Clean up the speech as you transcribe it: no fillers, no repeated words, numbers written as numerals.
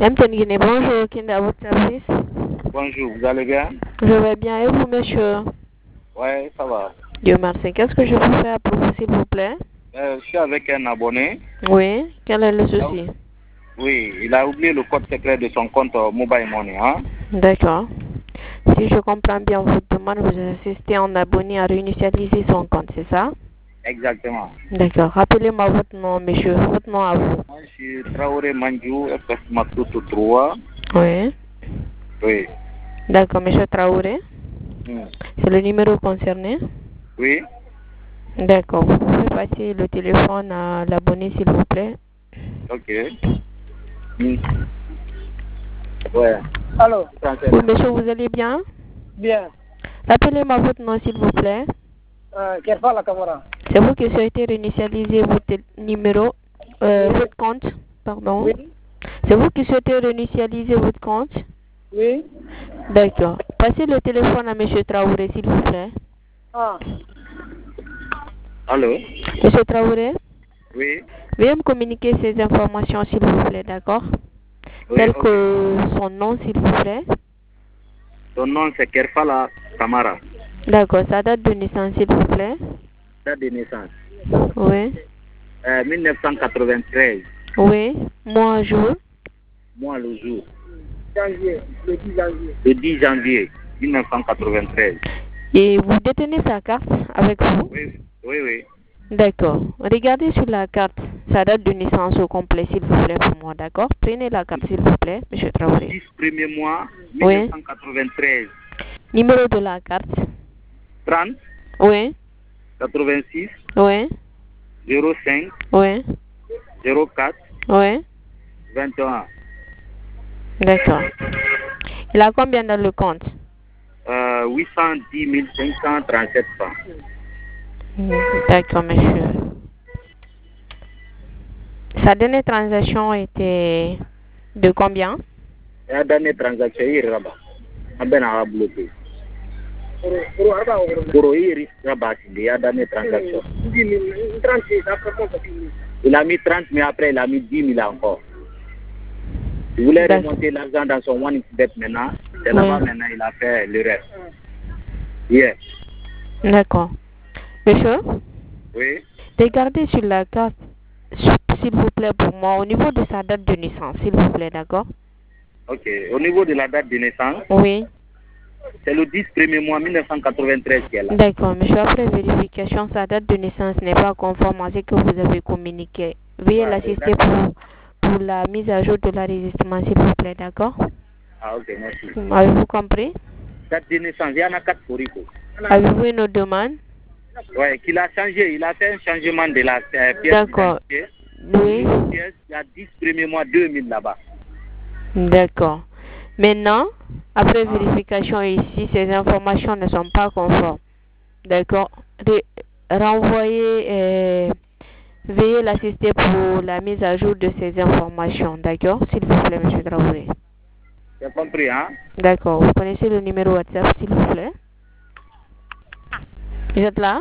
Guinée, bonjour, qui est à votre service? Bonjour, vous allez bien? Je vais bien, et vous, monsieur? Ouais, ça va. Dieu merci. Qu'est-ce que je peux faire pour vous, s'il vous plaît? Je suis avec un abonné. Oui, quel est le souci? Oui, il a oublié le code secret de son compte Mobile Money, hein? D'accord. Si je comprends bien votre demande, vous assistez en abonné à réinitialiser son compte, c'est ça? Exactement. D'accord. Rappelez-moi votre nom, monsieur. Votre nom à vous. Moi, je suis Traoré Manjou, FF Matutu 3. Oui. Oui. D'accord, monsieur Traoré. C'est le numéro concerné? Oui. D'accord. Vous pouvez passer le téléphone à l'abonné, s'il vous plaît. Ok. Ouais. Allô? Oui, monsieur, vous allez bien? Bien. Rappelez-moi votre nom, s'il vous plaît. Kerfa la Camara. C'est vous qui souhaitez réinitialiser votre numéro, votre compte, pardon. Oui. C'est vous qui souhaitez réinitialiser votre compte? Oui. D'accord. Passez le téléphone à monsieur Traoré, s'il vous plaît. Ah. Allô? Monsieur Traoré? Oui. Veuillez me communiquer ces informations, s'il vous plaît, d'accord? Oui, Tel ok. que son nom, s'il vous plaît. Son nom, c'est Kerfala Camara. D'accord. Sa date de naissance, s'il vous plaît. Date de naissance. Oui. 1993. Oui. Mois, jour. Moi, le jour. Janvier. Le 10 janvier. Le 10 janvier 1993. Et vous détenez sa carte avec vous? Oui, oui, oui. D'accord. Regardez sur la carte sa date de naissance au complet, s'il vous plaît, pour moi, d'accord? Prenez la carte, s'il vous plaît, monsieur Traoré. 10 premiers mois, Oui. 1993. Numéro de la carte? 30, Oui. 86, Oui. 05, Oui. 04, Oui. 21. D'accord. Il a combien dans le compte? 810 537 francs. D'accord, monsieur. Sa dernière transaction était de combien? La dernière transaction, il est là-bas. Il a bloqué. Pour il est là-bas, la dernière transaction. 10 000. 36, après compte. Il a mis 30 000, après il a mis 10 000 encore. Il voulait remonter l'argent dans son OneXBet maintenant. C'est là-bas maintenant, il a fait le reste. Yeah. D'accord. Monsieur? Oui. Regardez sur la carte, s'il vous plaît, pour moi, au niveau de sa date de naissance, s'il vous plaît, d'accord? Ok. Au niveau de la date de naissance, oui. C'est le 10 premier mois 1993 qui est là. D'accord, monsieur, après vérification, sa date de naissance n'est pas conforme à ce que vous avez communiqué. Veuillez l'assister pour la mise à jour de l'enregistrement, s'il vous plaît, d'accord? Ah, ok, merci. Avez-vous compris? Date de naissance, il y en a 4 pour Rico. Avez-vous une autre demande? Oui, qu'il a changé, il a fait un changement de la pièce D'accord. Oui. Il y a 10 premiers mois 2000 là-bas. D'accord. Maintenant, après vérification ici, ces informations ne sont pas conformes. D'accord. Renvoyez, veuillez l'assister pour la mise à jour de ces informations. D'accord, s'il vous plaît, monsieur Traoré. J'ai compris, hein? D'accord. Vous connaissez le numéro WhatsApp, s'il vous plaît? Vous êtes là?